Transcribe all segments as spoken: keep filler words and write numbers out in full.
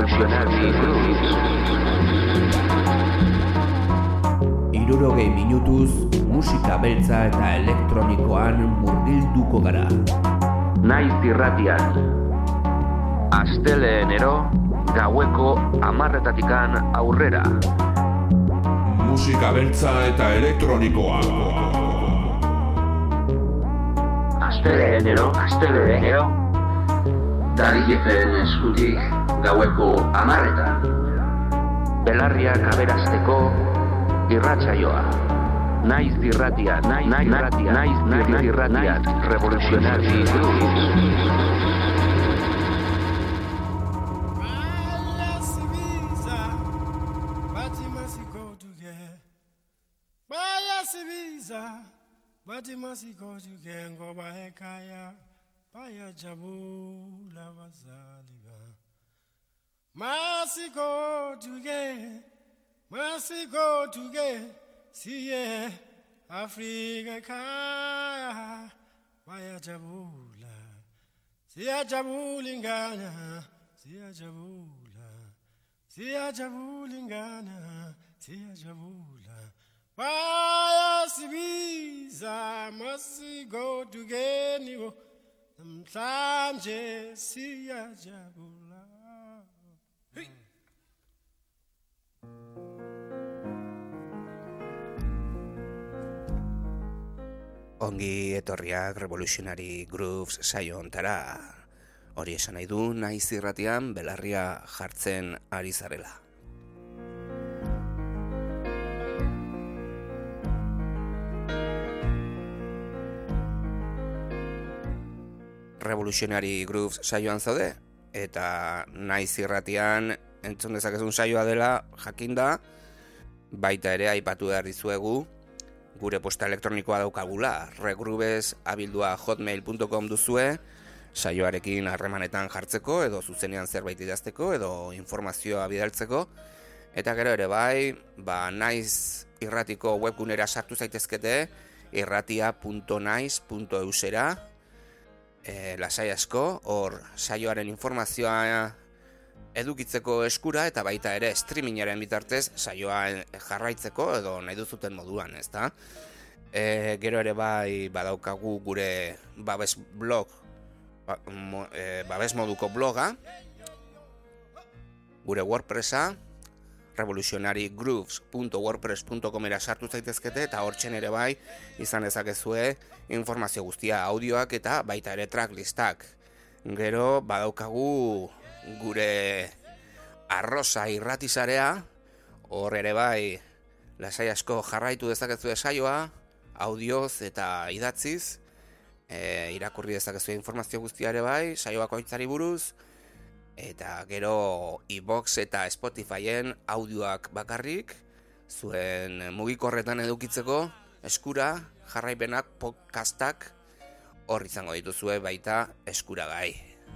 Revolutionary Grooves. Hirurogei minutuz musika beltza eta elektronikoan murgilduko gara. Naiz irratian. Asteleenero gaueko hamarretatikan aurrera. Musika beltza eta elektronikoa. Asteleenero, asteleenero. Darijefen eskutik gaueko hamarretan. Belarriak aberasteko irratsaioa. Naiz irratia, naiz irratia, naiz irratia, Revolutionary Grooves. Bati masiko tuge ngoba ekaya paya jabula bazaliba masiko tuge masiko tuge siye Afrika kaya paya jabula siya jabulingana siya jabula siya jabulingana siya jabula Paya sibiza masigo tugeniwo namhlanje siyajabula. Hey. Ongi etorriak Revolutionary Grooves saio hontara. Hori esan nahi du naiz irratian belarria jartzen ari zarela. Revolutionary Grooves saioan zaude, eta naiz irratian entzun dezakezun saioa dela jakinda, baita ere aipatu behar dizuegu gure posta elektronikoa daukagula, regrooves abildua hotmail punto com duzue, saioarekin harremanetan jartzeko, edo zuzenean zerbait idazteko, edo informazioa bidaltzeko, eta gero ere bai, ba, naiz irratiko webgunera sartu zaitezkete, irratia punto naiz punto eusera, E, lasai asko, hor saioaren informazioa edukitzeko eskura eta baita ere streamingaren bitartez saioa jarraitzeko edo nahi duzuten moduan, ezta? E, gero ere bai badaukagu gure babes blog, ba, mo, e, babes moduko bloga, gure WordPressa, revolutionary grooves punto wordpress punto com era sartu zaitezkete eta hortzen ere bai izan dezakezue informazio guztia, audioak eta baita ere tracklistak. Gero badaukagu gure arroza irratizarea, hor ere bai lasai asko jarraitu dezakezue saioa, audioz eta idatziz, e, irakurri dezakezue informazio guztia ere bai, saioak oitzari buruz, eta gero iVoox eta Spotifyen audioak bakarrik, zuen mugikorretan edukitzeko, eskura, jarraipenak, podcastak, hor izango dituzue baita eskuragai.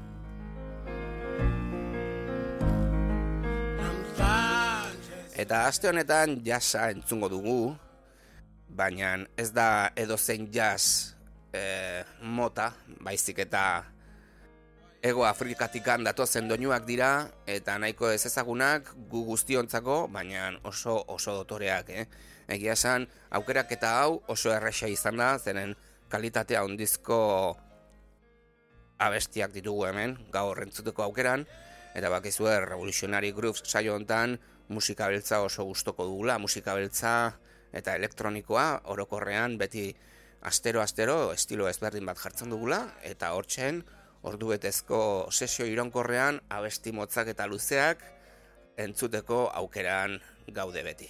Eta aste honetan jazza entzungo dugu, baina ez da edozein jazz e, mota, baizik eta Ego Afrikatikan datozen doinuak dira, eta nahiko ez ezagunak gu guztiontzako, baina oso oso dotoreak, eh? Egia esan, aukerak eta hau oso erresa izan da, zenen kalitatea ondizko abestiak ditugu hemen, gaur entzuteko aukeran, eta bakizue Revolutionary Grooves saio hontan musika beltza oso gustoko dugula, musika beltza eta elektronikoa orokorrean beti astero-astero estilo ezberdin bat jartzen dugula, eta hortzen ordubetezko sesio iraunkorrean abesti motzak eta luzeak entzuteko aukeran gaude beti.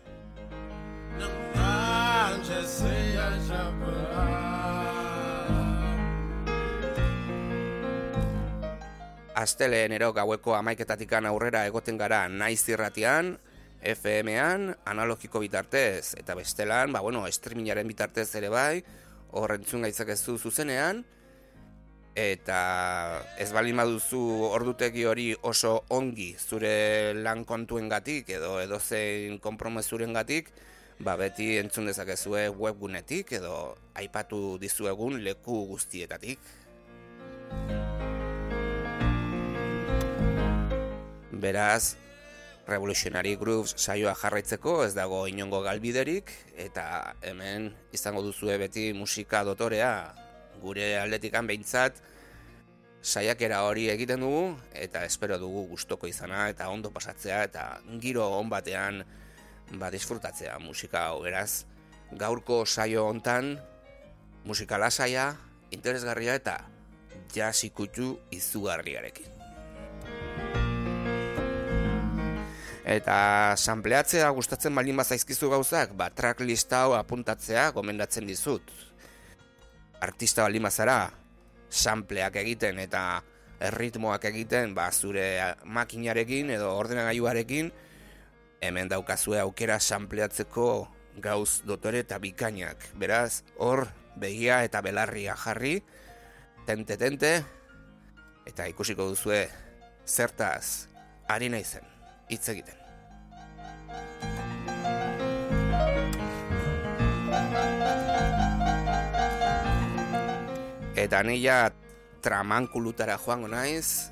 Asteleenero gaueko hamaiketatikan aurrera egoten gara naiz irratian, F M-an, analogiko bitartez, eta bestelan, ba bueno, streamingaren bitartez ere bai, hor entzun gaitzakezu zuzenean, eta ez baldin baduzu ordutegi hori oso ongi zure lan kontuengatik edo edozein konpromezurengatik, ba beti entzun dezakezue webgunetik edo aipatu dizuegun leku guztietatik. Beraz, Revolutionary Grooves saioa jarraitzeko ez dago inongo galbiderik, eta hemen izango duzue beti musika dotorea, gure aldetikan behintzat saiakera hori egiten dugu, eta espero dugu gustoko izana, eta ondo pasatzea, eta giro on batean ba, disfrutatzea musika hau. Beraz, gaurko saio hontan musika lasaia, interesgarria eta jazz ikutu izugarriarekin. Eta sampleatzea gustatzen baldin bazaizkizu gauzak, ba, tracklist hau apuntatzea gomendatzen dizut. Artista baldin bazara, sampleak egiten eta erritmoak egiten, ba, zure makinarekin edo ordenagailuarekin, hemen daukazue aukera sampleatzeko gauz dotore eta bikainak. Beraz, hor begia eta belarria jarri, tente-tente, eta ikusiko duzue zertaz ari naizen hitz egiten. Eta nila tramankulutara joango naiz,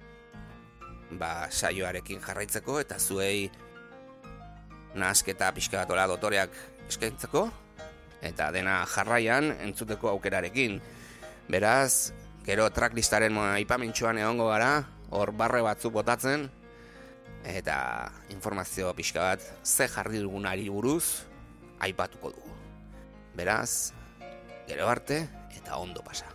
ba, saioarekin jarraitzeko eta zuei nahasketa pixka batola dotoreak eskaintzeko, eta dena jarraian entzuteko aukerarekin. Beraz, gero tracklistaren aipamentxoan egongo gara, hor barre batzuk botatzen, eta informazio pixka bat ze jarri dugunari buruz aipatuko dugu. Beraz, gero arte eta ondo pasa.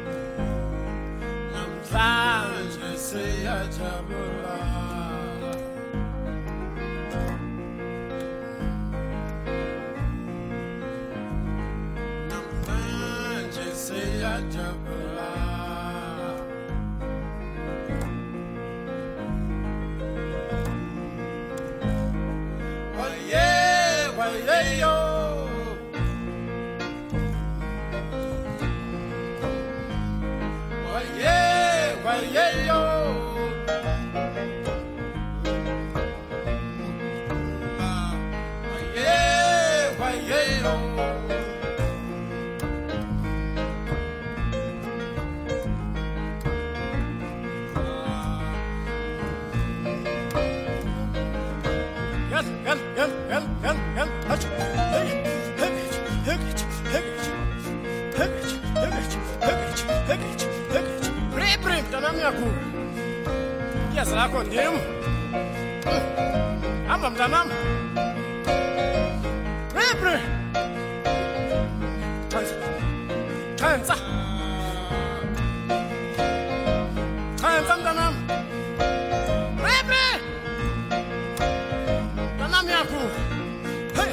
say a jabula. siyajabula. Waye, waye yo. Waye, waye yo. Ah, waye, waye yo. Gel, gel, gel, gel, gel, gel. Aç. Hey, hey, hey, hey, hey, hey, hey, Prim, prim, tanam yaku. Ya salah kondim. Amam tanam. Prim, prim. Kansa. Kansa. Kansa tanam. Prim, prim. Tanam yaku. Hey.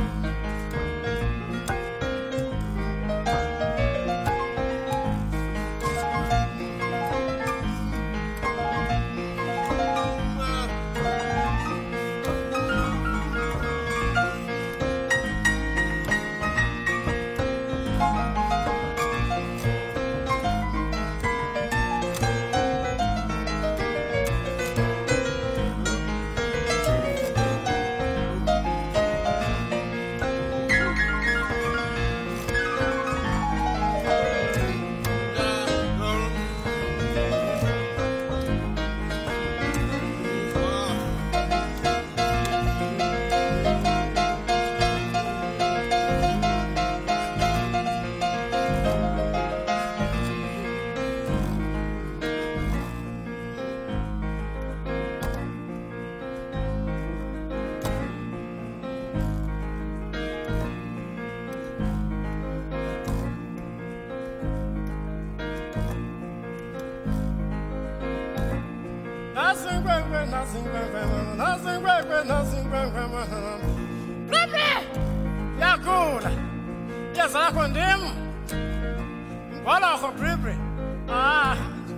Nothing great, great, nothing great, great, nothing great, great, nothing great, great. Pepe! Yakula! Yes, I condemn. What are for Pepe? Ah.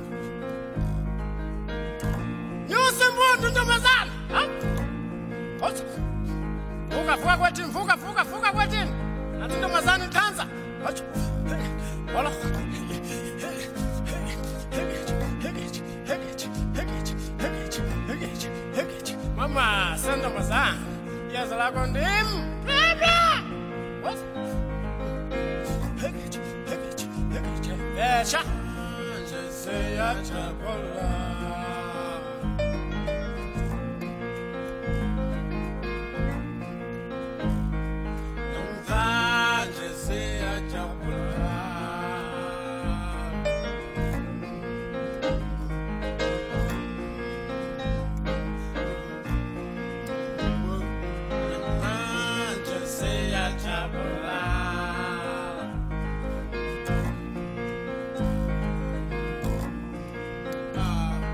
You symbol to the Mazan, huh? What? Fuga, fuga, waiting, fuga, fuga, fuga, waiting. And to the Mazan in Tanza. What? What? Mama, send them a son. Yes, I got him. What? Becha. Just say a chapola. Don't just say a chapola. Ah.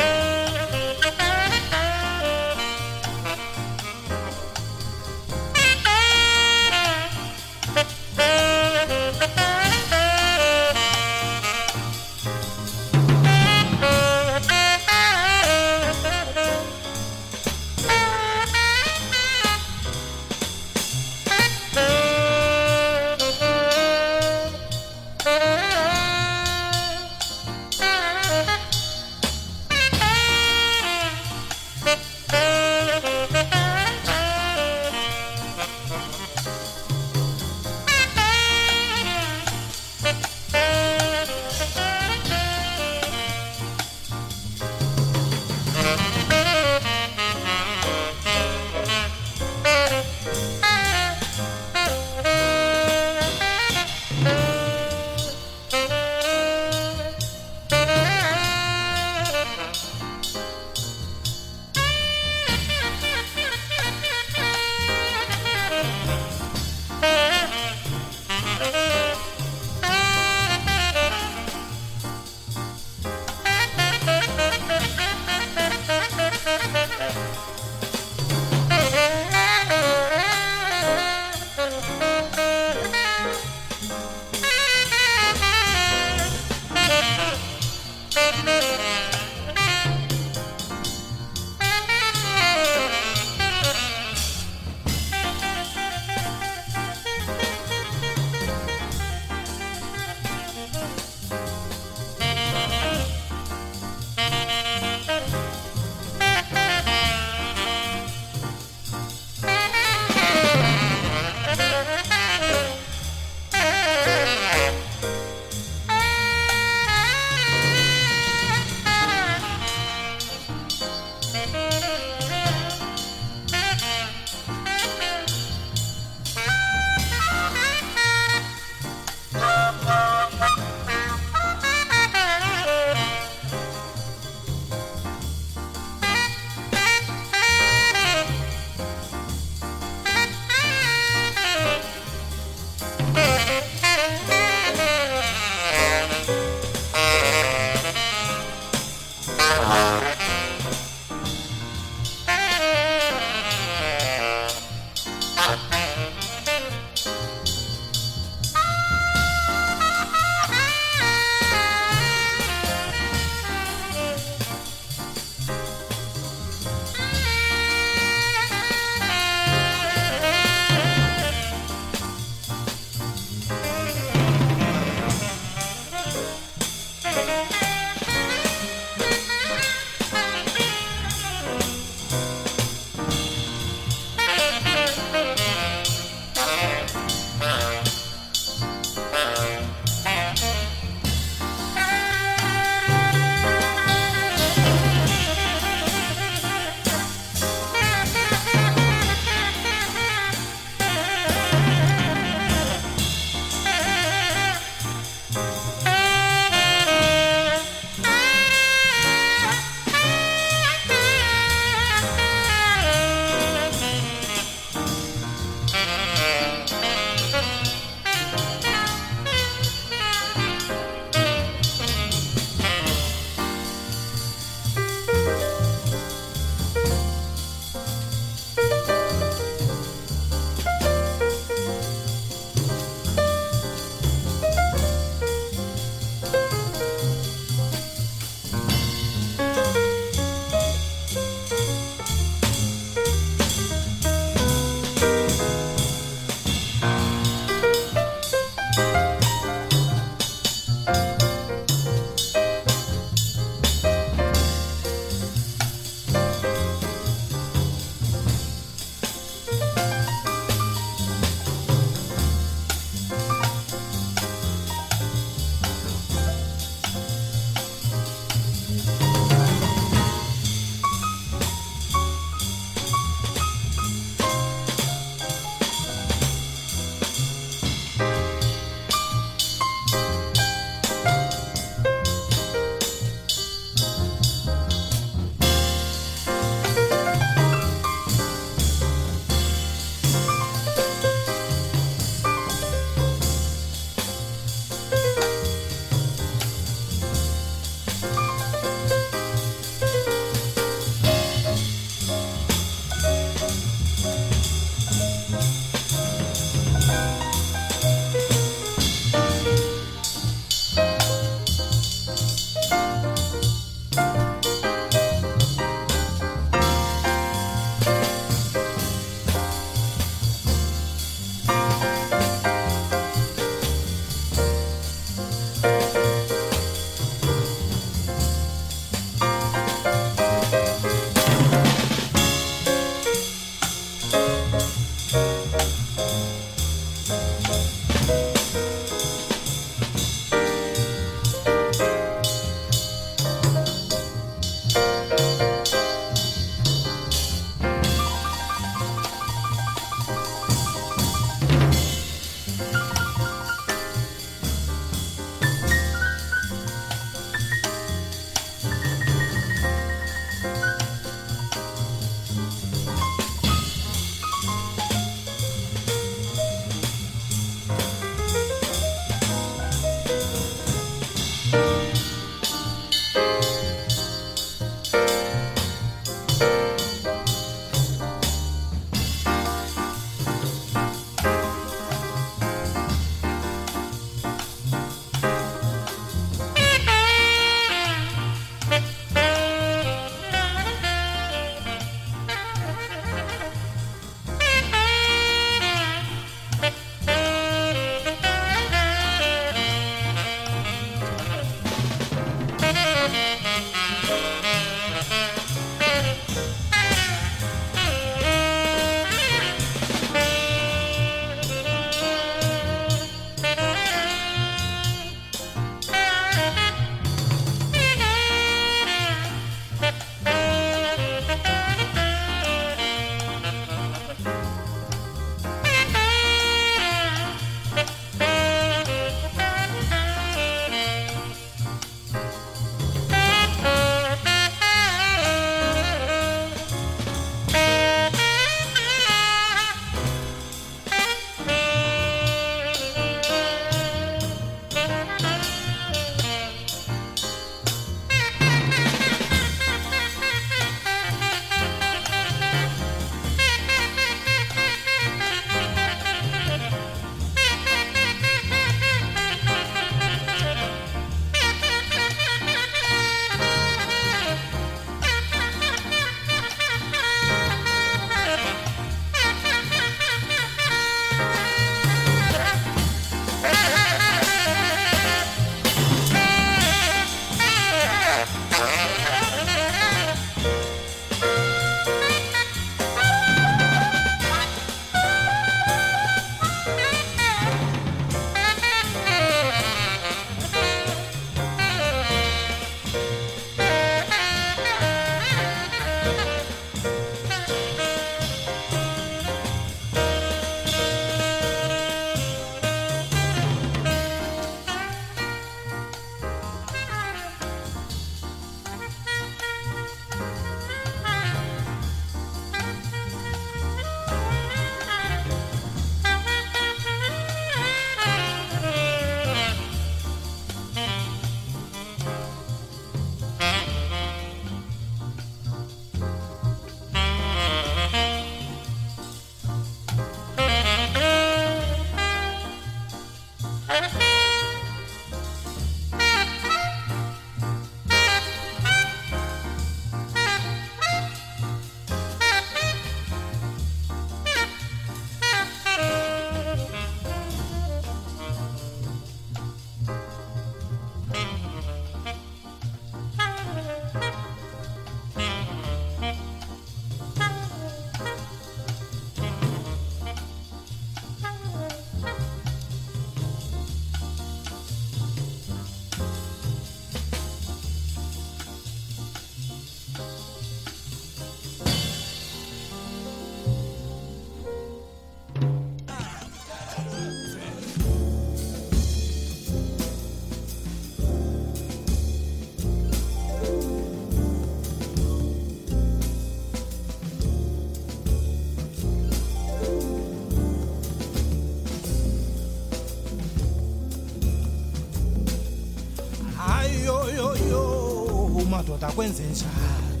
madoda kwenze njani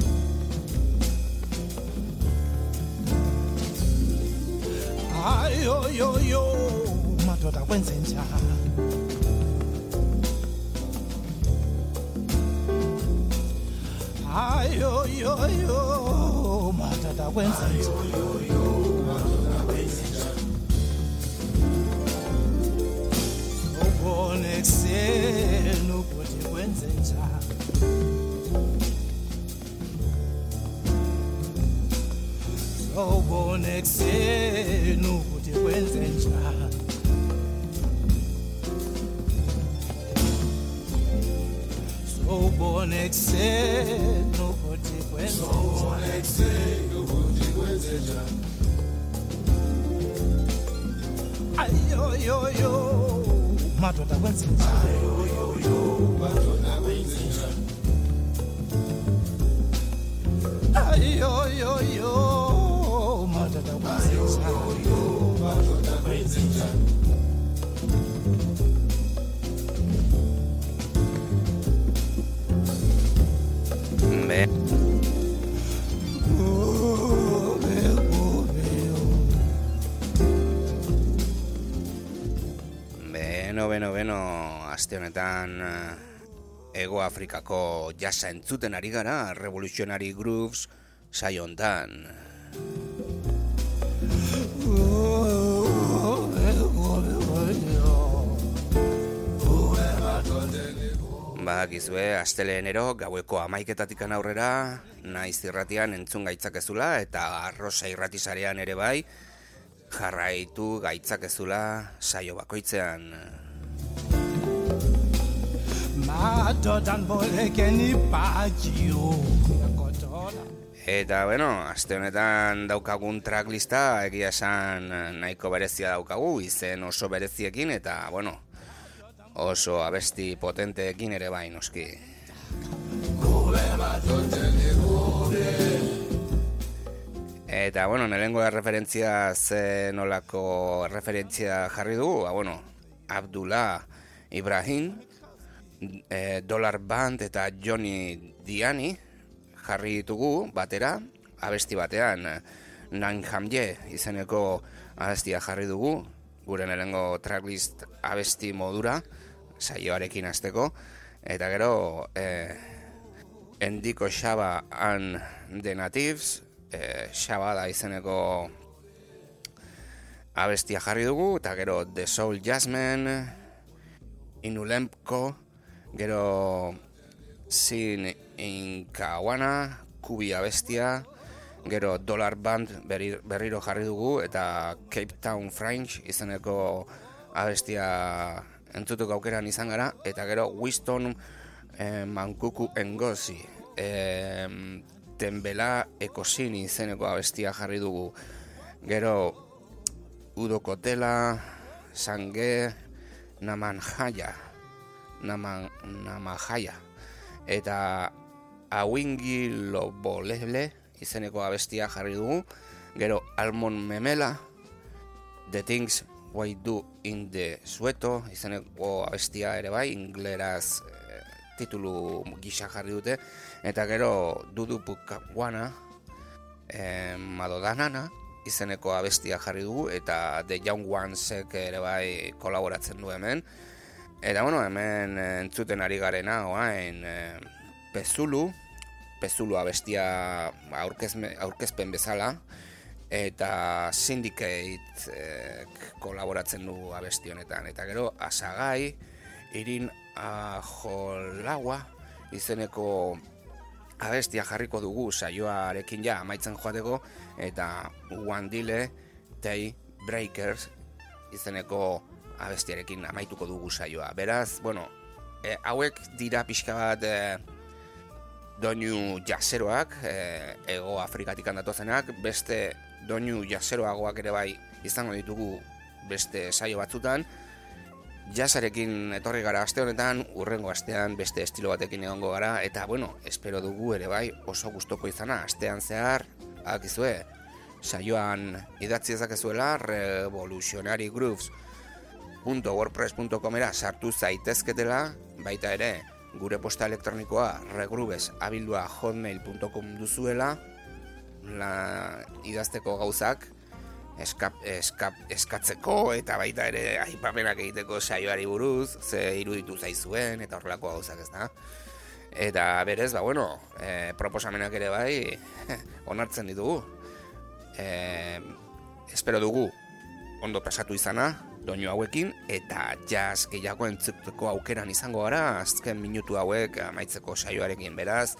ayo yo yo madoda kwenze njani ayo yo yo madoda kwenze njani ubone kuseni ukuthi kwenze njani ubone kuseni ukuthi kwenze njani ubone kuseni ukuthi kwenze njani ayo yo yo madoda kwenze njani ayo yo yo madoda kwenze njani ayo yo yo madoda kwenze njani Me. Beno, beno, beno, aste honetan Ego Afrikako jazza entzuten ari gara, Revolutionary Grooves saio hontan. Badakizue, astelehenero gaueko hamaiketatikan aurrera, Naiz irratian entzun gaitzakezula eta Arrosa irratisarean ere bai, jarraitu gaitzakezula saio bakoitzean. Eta, bueno, aste honetan daukagun tracklista, egia esan nahiko berezia daukagu, izen oso bereziekin, eta, bueno, oso abesti potenteekin ere bai, noski. Eta, bueno, nelengo referentzia ze nolako referentzia jarri dugu, ba, bueno, Abdullah Ibrahim, e, Dollar Band eta Johnny Diani jarri ditugu batera, abesti batean, Nanhamye izeneko abestia jarri dugu, gure nelengo tracklist abesti modura, saioarekin hasteko, eta gero eh, Endiko Shaba and the Natives, eh, Shaba da izeneko abestia jarri dugu, eta gero The Soul Jazzmen, Inulemko, gero Sin Inkawana, Kubi abestia, gero Dollar Band berri, berriro jarri dugu, eta Cape Town French izeneko abestia entzutuk aukeran izan gara, eta gero Winston eh, Mankuku Ngozi, eh, Tembela Ekosini izeneko abestia jarri dugu, gero Udo Kotela, Sange Namanjaya, Naman, Namajaya, eta Awingi Lobolele izeneko abestia jarri dugu, gero Almon Memela, The Things We Do in the Sueto izeneko abestia ere bai, ingleraz eh, titulu gisa jarri dute, eta gero Dudu Pukawana, eh, Madodanana izeneko abestia jarri dugu, eta The Young Onesek ere bai kolaboratzen du hemen. Eta bueno, hemen entzuten ari garena, oain, e, Pezulu, Pezulu abestia aurkezpen bezala, eta Syndicate e, kolaboratzen du abesti honetan. Eta gero, Asagai, Irin Ajolaua, izeneko abestia jarriko dugu saioarekin ja amaitzen joateko, eta One Dile Day Breakers izeneko abestiarekin amaituko dugu saioa. Beraz, bueno, e, hauek dira pixka bat e, doinu jazeroak, e, ego Afrikatik datozenak, beste doinu jazeroagoak ere bai izango ditugu beste saio batzutan. Jazzarekin etorri gara aste honetan, urrengo astean beste estilo batekin egongo gara, eta bueno, espero dugu ere bai oso gustoko izana, astean zehar, akizue, saioan idatzi dezakezuela revolutionary grooves punto wordpress punto comera sartu zaitezketela, baita ere gure posta elektronikoa regrooves abildua hotmail punto com duzuela, la idazteko gauzak Eskap, eskap, eskatzeko eta baita ere aipamenak egiteko saioari buruz, ze iruditu zaizuen eta horrelako gauzak, ez da. Eta berez, ba bueno, e, proposamenak ere bai onartzen ditugu. E, espero dugu ondo pasatu izana, doinu hauekin, eta jazz gehiago entzuteko aukeran izango gara, azken minutu hauek amaitzeko saioarekin, beraz.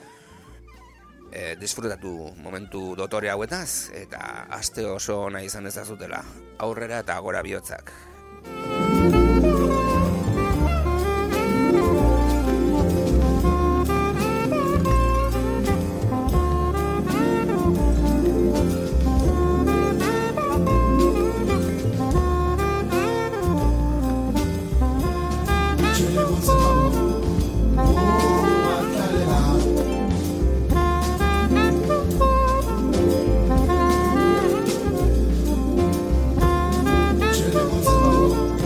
E, disfrutatu momentu dotore hauetaz, eta aste oso nahi izan dezazutela, aurrera eta gora bihotzak. Chile,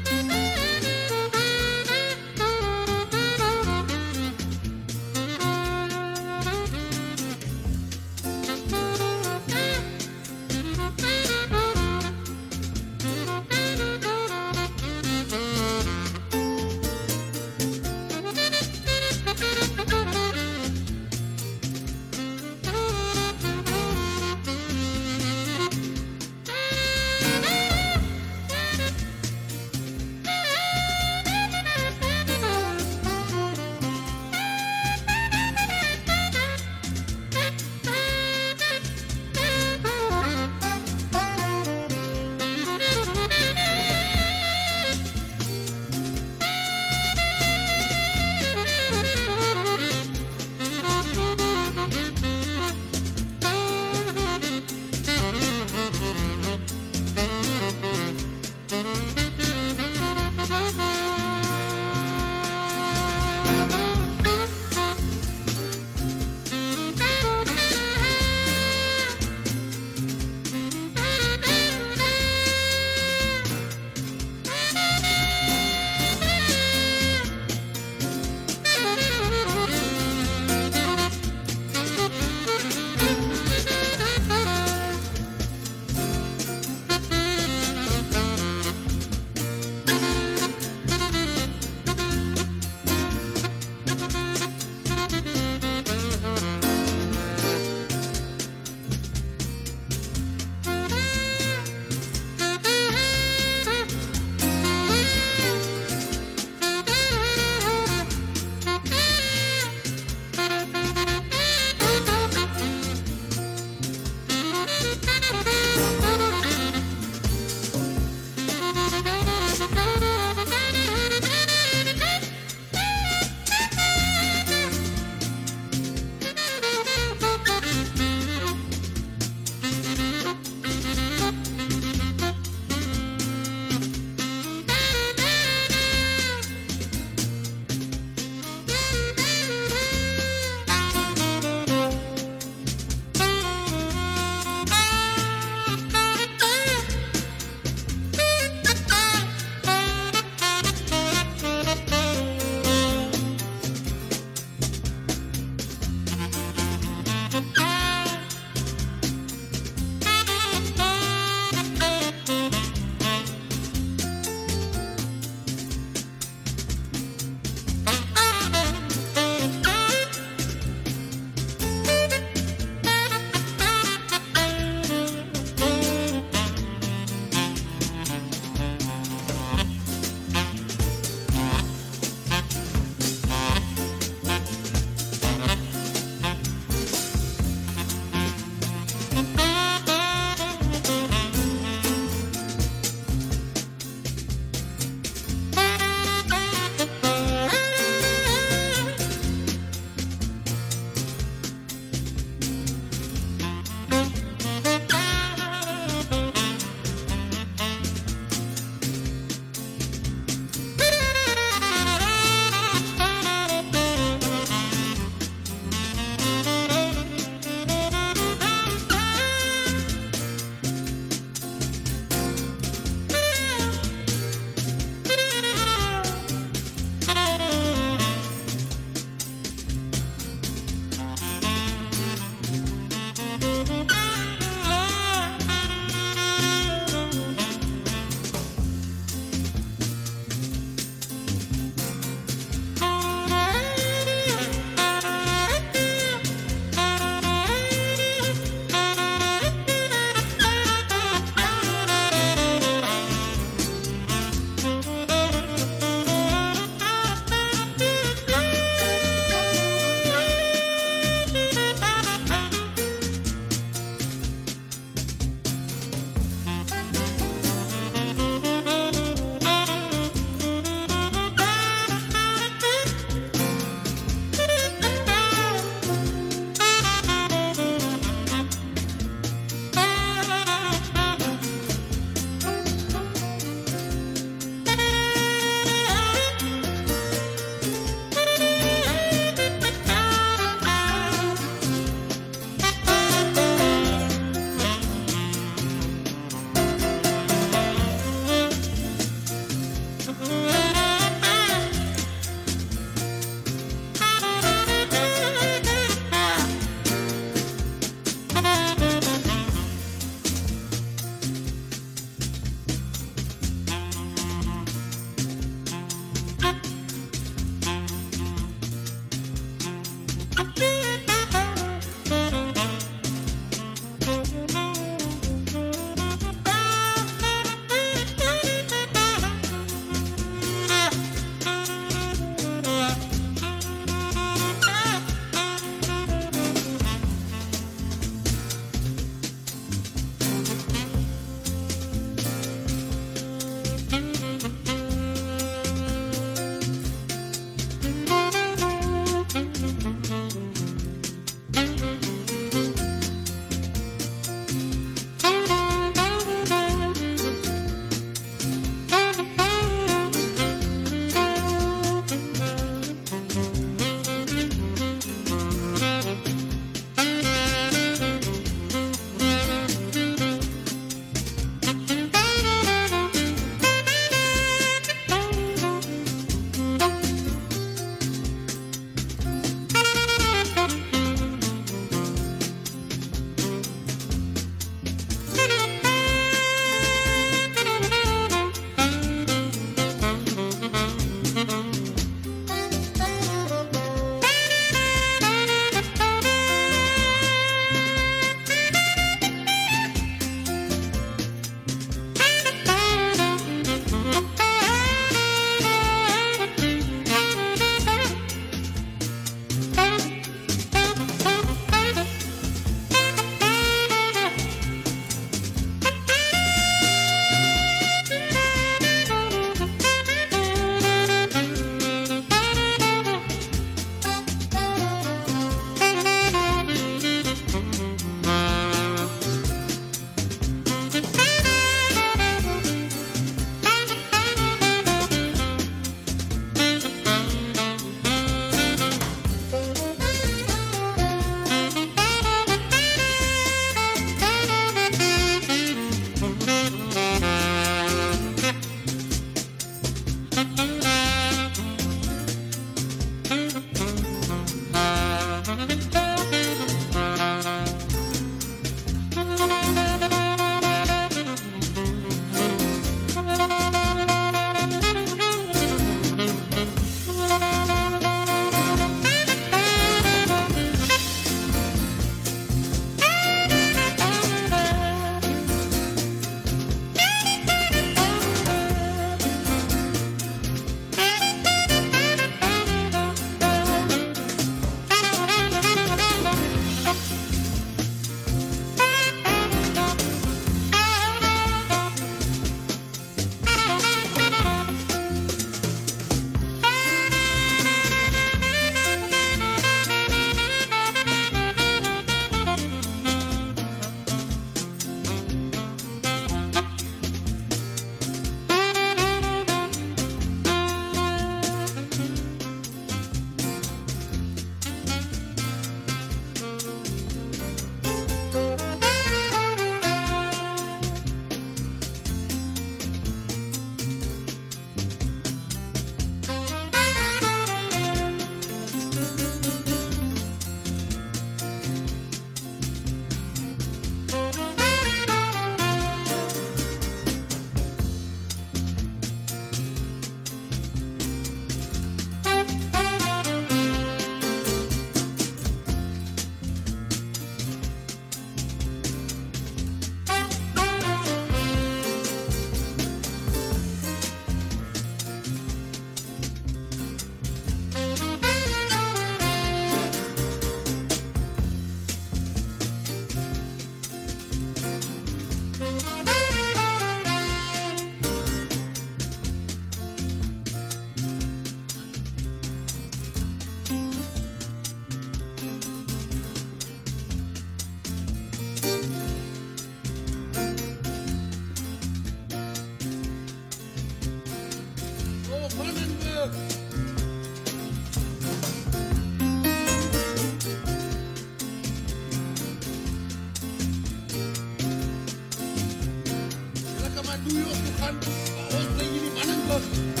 diozu jan, ba, hor egin imanen dut.